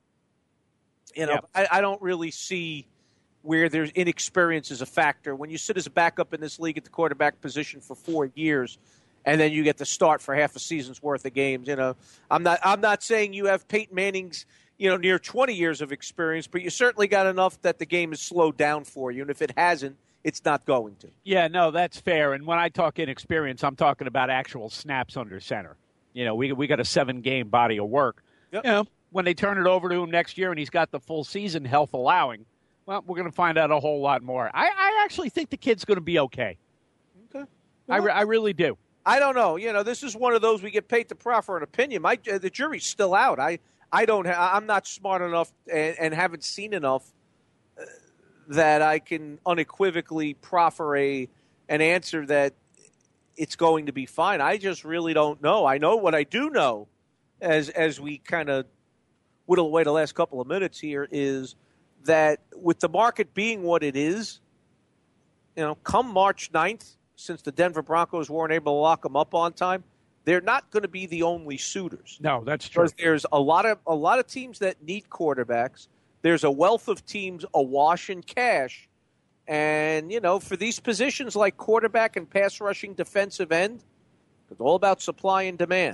You know, yeah. I, I don't really see where there's inexperience is a factor. When you sit as a backup in this league at the quarterback position for four years, and then you get to start for half a season's worth of games, you know, I'm not I'm not saying you have Peyton Manning's, you know, near twenty years of experience, but you certainly got enough that the game is slowed down for you. And if it hasn't, it's not going to. Yeah, no, that's fair. And when I talk inexperience, I'm talking about actual snaps under center. You know, we we got a seven-game body of work. Yep. You know, when they turn it over to him next year and he's got the full season, health allowing, well, we're going to find out a whole lot more. I, I actually think the kid's going to be okay. Okay. I, re- I really do. I don't know. You know, this is one of those we get paid to proffer an opinion. My, uh, the jury's still out. I, I don't. Ha- I'm not smart enough and, and haven't seen enough uh, that I can unequivocally proffer a an answer that it's going to be fine. I just really don't know. I know what I do know, as as we kind of whittle away the last couple of minutes here, is that with the market being what it is, you know, come March ninth, since the Denver Broncos weren't able to lock them up on time, they're not going to be the only suitors. No, that's true. Because there's a lot of a lot of teams that need quarterbacks. There's a wealth of teams awash in cash. And, you know, for these positions like quarterback and pass rushing defensive end, it's all about supply and demand.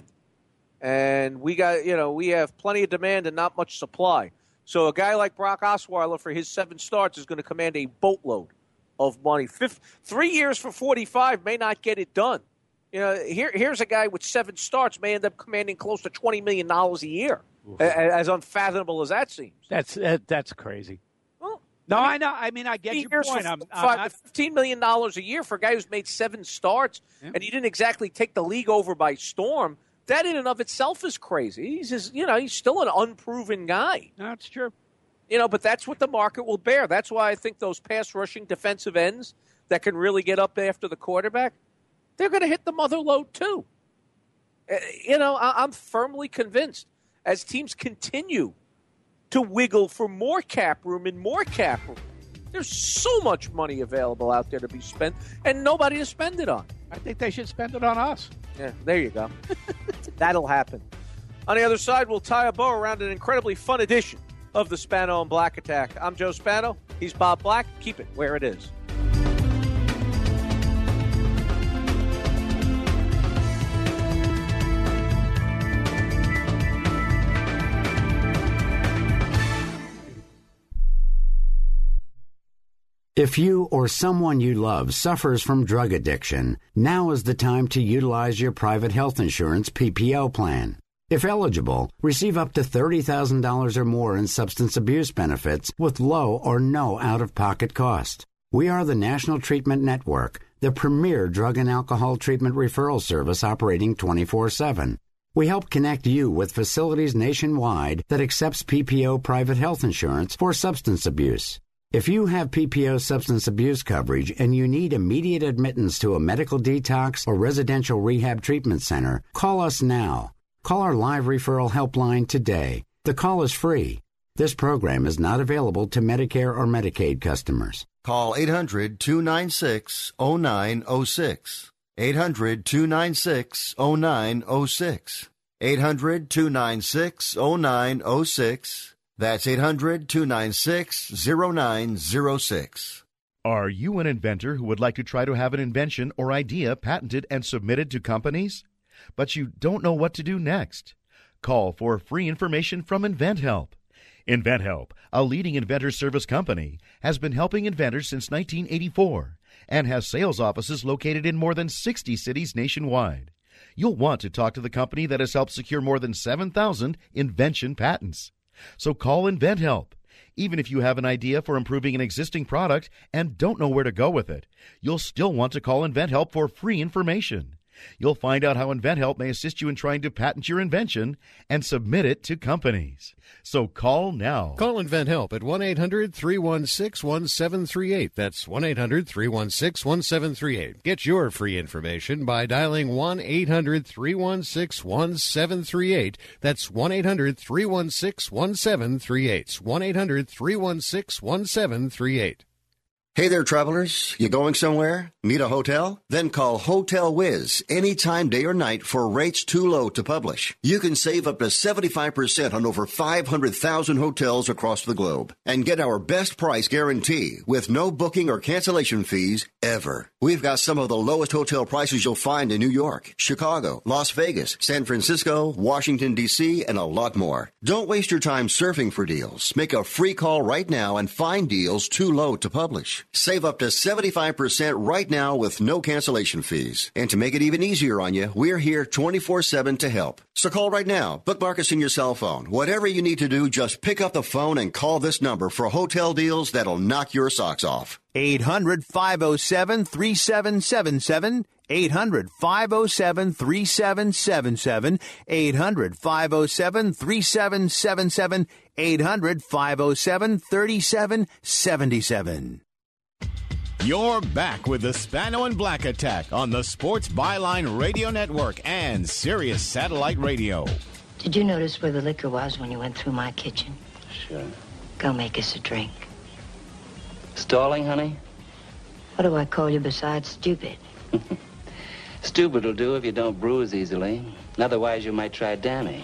And we got, you know, we have plenty of demand and not much supply. So a guy like Brock Osweiler for his seven starts is going to command a boatload of money. Fifth, three years for forty-five may not get it done. You know, here, here's a guy with seven starts may end up commanding close to twenty million dollars a year, as unfathomable as that seems. That's that, that's crazy. No, I know. I mean, I get your point. I'm, five, I'm fifteen million dollars a year for a guy who's made seven starts, yeah. and he didn't exactly take the league over by storm. That in and of itself is crazy. He's just, you know, he's still an unproven guy. No, that's true. You know, but that's what the market will bear. That's why I think those pass rushing defensive ends that can really get up after the quarterback, they're going to hit the mother load too. Uh, you know, I, I'm firmly convinced as teams continue to wiggle for more cap room and more cap room. There's so much money available out there to be spent, and nobody to spend it on. I think they should spend it on us. Yeah, there you go. That'll happen. On the other side, we'll tie a bow around an incredibly fun edition of the Spano and Black Attack. I'm Joe Spano. He's Bob Black. Keep it where it is. If you or someone you love suffers from drug addiction, now is the time to utilize your private health insurance P P O plan. If eligible, receive up to thirty thousand dollars or more in substance abuse benefits with low or no out-of-pocket cost. We are the National Treatment Network, the premier drug and alcohol treatment referral service operating twenty-four seven. We help connect you with facilities nationwide that accepts P P O private health insurance for substance abuse. If you have P P O substance abuse coverage and you need immediate admittance to a medical detox or residential rehab treatment center, call us now. Call our live referral helpline today. The call is free. This program is not available to Medicare or Medicaid customers. Call eight hundred, two nine six, oh nine oh six. eight hundred, two nine six, oh nine oh six. eight hundred, two nine six, oh nine oh six. That's eight hundred, two nine six, oh nine oh six. Are you an inventor who would like to try to have an invention or idea patented and submitted to companies, but you don't know what to do next? Call for free information from InventHelp. InventHelp, a leading inventor service company, has been helping inventors since nineteen eighty-four and has sales offices located in more than sixty cities nationwide. You'll want to talk to the company that has helped secure more than seven thousand invention patents. So call InventHelp Even if you have an idea for improving an existing product and don't know where to go with it, you'll still want to call InventHelp for free information. You'll find out how InventHelp may assist you in trying to patent your invention and submit it to companies. So call now. Call InventHelp at one eight hundred three one six one seven three eight. That's one eight hundred three one six one seven three eight. Get your free information by dialing one eight hundred three one six one seven three eight. That's one eight hundred three one six one seven three eight. one eight hundred three one six one seven three eight. Hey there, travelers. You going somewhere? Need a hotel? Then call Hotel Wiz anytime, day or night, for rates too low to publish. You can save up to seventy-five percent on over five hundred thousand hotels across the globe and get our best price guarantee with no booking or cancellation fees ever. We've got some of the lowest hotel prices you'll find in New York, Chicago, Las Vegas, San Francisco, Washington, D C, and a lot more. Don't waste your time surfing for deals. Make a free call right now and find deals too low to publish. Save up to seventy-five percent right now with no cancellation fees. And to make it even easier on you, we're here twenty-four seven to help. So call right now. Bookmark us in your cell phone. Whatever you need to do, just pick up the phone and call this number for hotel deals that'll knock your socks off. eight hundred five oh seven three seven seven seven. eight hundred five oh seven three seven seven seven. eight hundred five oh seven three seven seven seven. eight hundred five oh seven three seven seven seven. You're back with the Spano and Black Attack on the Sports Byline Radio Network and Sirius Satellite Radio. Did you notice where the liquor was when you went through my kitchen? Sure. Go make us a drink. Stalling, honey? What do I call you besides stupid? Stupid will do if you don't bruise easily. Otherwise, you might try Danny.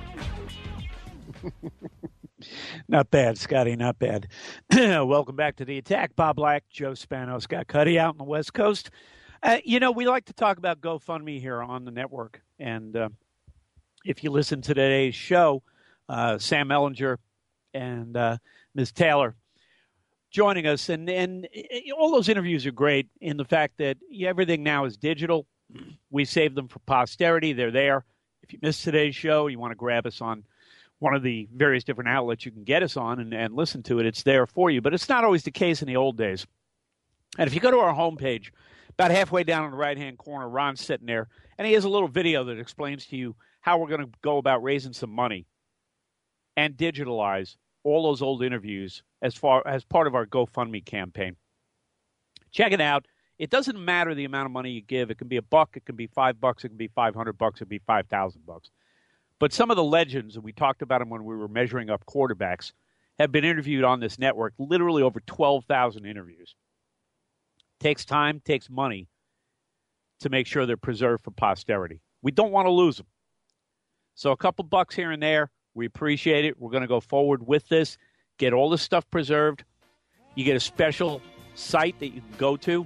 Not bad, Scotty, not bad. Welcome back to the Attack. Bob Black, Joe Spano, Scott Cuddy out on the West Coast. Uh, you know, we like to talk about GoFundMe here on the network. And uh, if you listen to today's show, uh, Sam Ellinger and uh, Miz Taylor joining us. And, and all those interviews are great in the fact that everything now is digital. We save them for posterity. They're there. If you missed today's show, you want to grab us on one of the various different outlets you can get us on and, and listen to it. It's there for you. But it's not always the case in the old days. And if you go to our homepage, about halfway down in the right-hand corner, Ron's sitting there, and he has a little video that explains to you how we're going to go about raising some money and digitalize all those old interviews as far as part of our GoFundMe campaign. Check it out. It doesn't matter the amount of money you give. It can be a buck. It can be five bucks. It can be five hundred bucks. It can be five thousand bucks. But some of the legends, and we talked about them when we were measuring up quarterbacks, have been interviewed on this network, literally over twelve thousand interviews. Takes time, takes money to make sure they're preserved for posterity. We don't want to lose them. So a couple bucks here and there, we appreciate it. We're going to go forward with this, get all this stuff preserved. You get a special site that you can go to,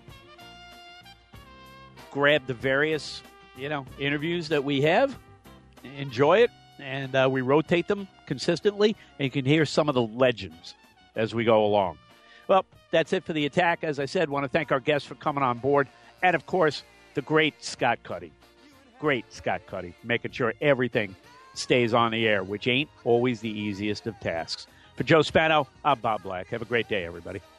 grab the various, you know, interviews that we have, enjoy it, and uh, we rotate them consistently, and you can hear some of the legends as we go along. Well, that's it for the Attack. As I said, want to thank our guests for coming on board, and, of course, the great Scott Cuddy. Great Scott Cuddy, making sure everything stays on the air, which ain't always the easiest of tasks. For Joe Spano, I'm Bob Black. Have a great day, everybody.